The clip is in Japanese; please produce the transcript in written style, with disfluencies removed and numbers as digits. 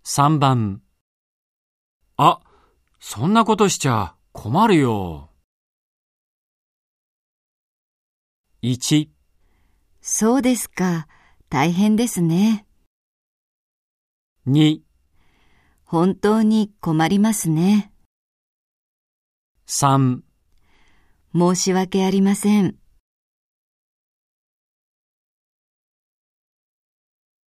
3番。あ、そんなことしちゃ困るよ。1、 そうですか。大変ですね。 2、 本当に困りますね。 3 申し訳ありません。